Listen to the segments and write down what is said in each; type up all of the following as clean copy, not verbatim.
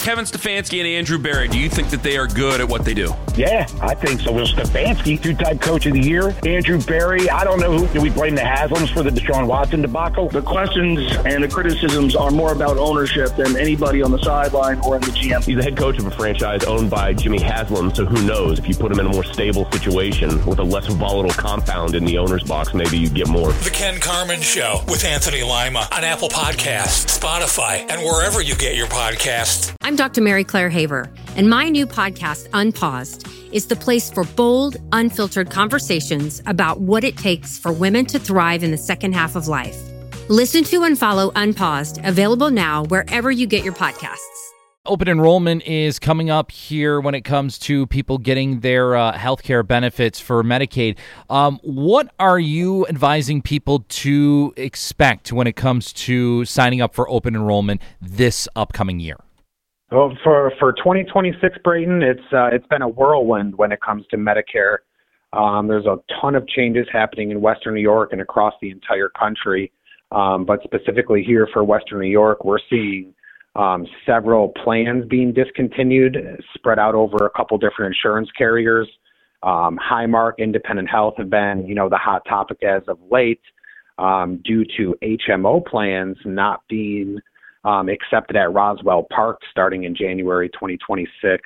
Kevin Stefanski and Andrew Berry, do you think that they are good at what they do? Yeah, I think so. Will Stefanski, two-time coach of the year. Andrew Berry, I don't know who. Do we blame the Haslams for the Deshaun Watson debacle? The questions and the criticisms are more about ownership than anybody on the sideline or in the GM. He's the head coach of a franchise owned by Jimmy Haslam, so who knows? If you put him in a more stable situation with a less volatile compound in the owner's box, maybe you get more. The Ken Carman Show with Anthony Lima on Apple Podcasts, Spotify, and wherever you get your podcasts. I'm Dr. Mary Claire Haver, and my new podcast, Unpaused, is the place for bold, unfiltered conversations about what it takes for women to thrive in the second half of life. Listen to and follow Unpaused, available now wherever you get your podcasts. Open enrollment is coming up here when it comes to people getting their healthcare benefits for Medicaid. What are you advising people to expect when it comes to signing up for open enrollment this upcoming year? Well, for 2026, Brayton, it's been a whirlwind when it comes to Medicare. There's a ton of changes happening in Western New York and across the entire country. But specifically here for Western New York, we're seeing several plans being discontinued, spread out over a couple different insurance carriers. Highmark, Independent Health have been, the hot topic as of late due to HMO plans not being accepted at Roswell Park starting in January 2026.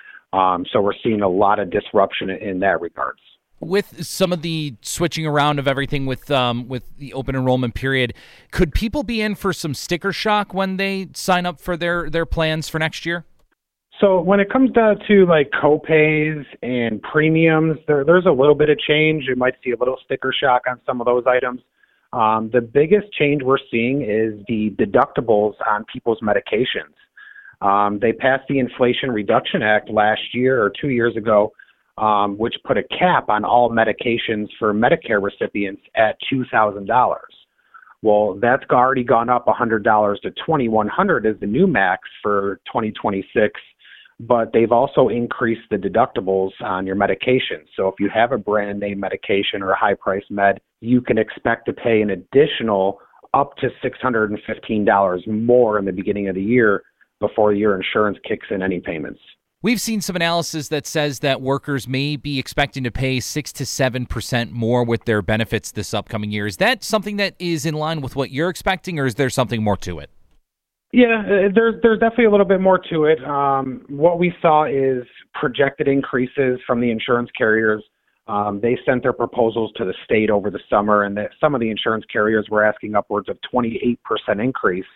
So we're seeing a lot of disruption in that regards. With some of the switching around of everything with the open enrollment period, could people be in for some sticker shock when they sign up for their plans for next year? So when it comes down to like copays and premiums, there's a little bit of change. You might see a little sticker shock on some of those items. The biggest change we're seeing is the deductibles on people's medications. They passed the Inflation Reduction Act last year or 2 years ago, which put a cap on all medications for Medicare recipients at $2,000. Well, that's already gone up $100 to $2,100 as the new max for 2026, but they've also increased the deductibles on your medication. So if you have a brand name medication or a high price med, you can expect to pay an additional up to $615 more in the beginning of the year before your insurance kicks in any payments. We've seen some analysis that says that workers may be expecting to pay 6 to 7% more with their benefits this upcoming year. Is that something that is in line with what you're expecting, or is there something more to it? Yeah, there's definitely a little bit more to it. What we saw is projected increases from the insurance carriers. They sent their proposals to the state over the summer, and some of the insurance carriers were asking upwards of 28% increase.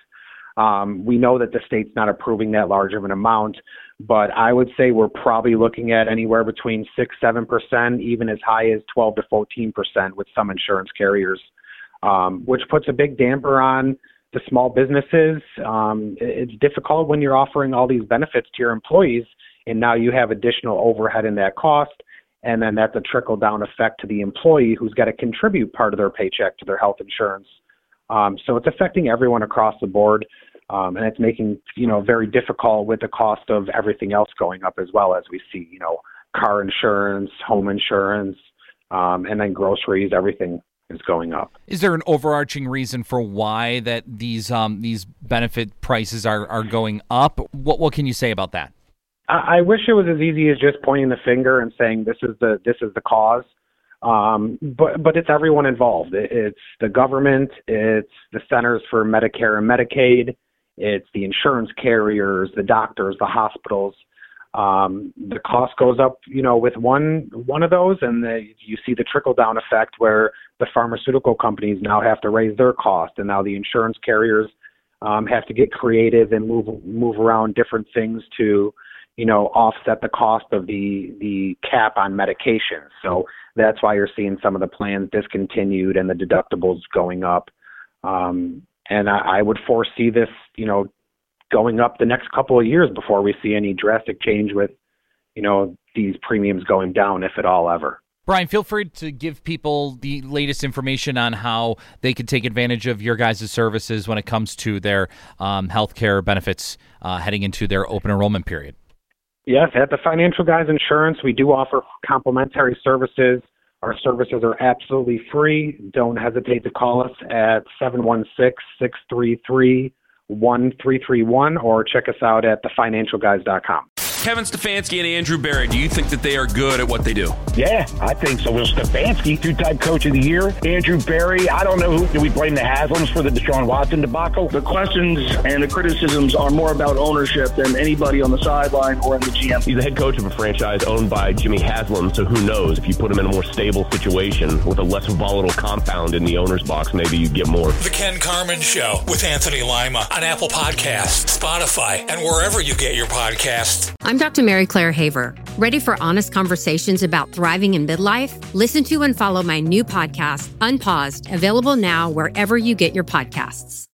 We know that the state's not approving that large of an amount, but I would say we're probably looking at anywhere between 6-7%, even as high as 12 to 14% with some insurance carriers, which puts a big damper on the small businesses. It's difficult when you're offering all these benefits to your employees, and now you have additional overhead in that cost, and then that's a trickle-down effect to the employee who's got to contribute part of their paycheck to their health insurance. So it's affecting everyone across the board. And it's making, very difficult with the cost of everything else going up as well, as we see, car insurance, home insurance, and then groceries, everything is going up. Is there an overarching reason for why that these benefit prices are going up? What can you say about that? I wish it was as easy as just pointing the finger and saying this is the cause. But it's everyone involved. It's the government, it's the Centers for Medicare and Medicaid, it's the insurance carriers, the doctors, the hospitals. The cost goes up, with one of those, and you see the trickle-down effect where the pharmaceutical companies now have to raise their cost, and now the insurance carriers have to get creative and move around different things to, offset the cost of the cap on medication. So that's why you're seeing some of the plans discontinued and the deductibles going up. And I would foresee this, going up the next couple of years before we see any drastic change with, these premiums going down, if at all ever. Brian, feel free to give people the latest information on how they can take advantage of your guys' services when it comes to their health care benefits heading into their open enrollment period. Yes, at the Financial Guys Insurance, we do offer complimentary services. Our services are absolutely free. Don't hesitate to call us at 716-633 888-848-1331 or check us out at thefinancialguys.com. Kevin Stefanski and Andrew Berry, do you think that they are good at what they do? Yeah, I think so. Will Stefanski, two-time coach of the year. Andrew Berry, I don't know who. Do we blame the Haslams for the Deshaun Watson debacle? The questions and the criticisms are more about ownership than anybody on the sideline or in the GM. He's the head coach of a franchise owned by Jimmy Haslam, so who knows? If you put him in a more stable situation with a less volatile compound in the owner's box, maybe you get more. The Ken Carman Show with Anthony Lima on Apple Podcasts, Spotify, and wherever you get your podcasts. I'm Dr. Mary Claire Haver. Ready for honest conversations about thriving in midlife? Listen to and follow my new podcast, Unpaused, available now wherever you get your podcasts.